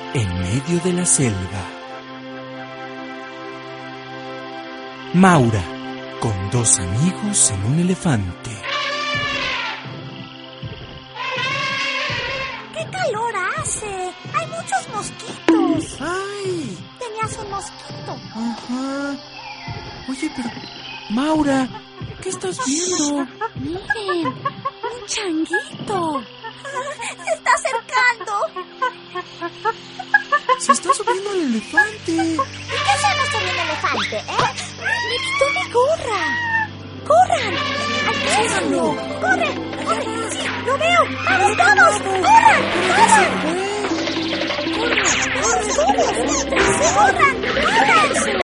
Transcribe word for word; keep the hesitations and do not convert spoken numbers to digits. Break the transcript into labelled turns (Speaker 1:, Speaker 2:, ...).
Speaker 1: en medio de la selva. Maura, con dos amigos en un elefante.
Speaker 2: ¡Qué calor hace! ¡Hay muchos mosquitos!
Speaker 1: ¡Ay!
Speaker 2: Tenías un mosquito.
Speaker 1: Ajá. Oye, pero... Maura, ¿qué estás viendo?
Speaker 2: Miren, un changuito. Se está acercando.
Speaker 1: Se está subiendo al elefante.
Speaker 2: ¿Y qué hacemos con el elefante, eh? ¡Me quitó mi gorra! ¡Corran! ¡Alcánzalo! ¡Corre! ¡Corre! ¡Sí, lo veo! ¡Vamos todos! ¡Corran! ¡Corran! ¡Corran! ¡Corran! ¡Corran! ¡Corran!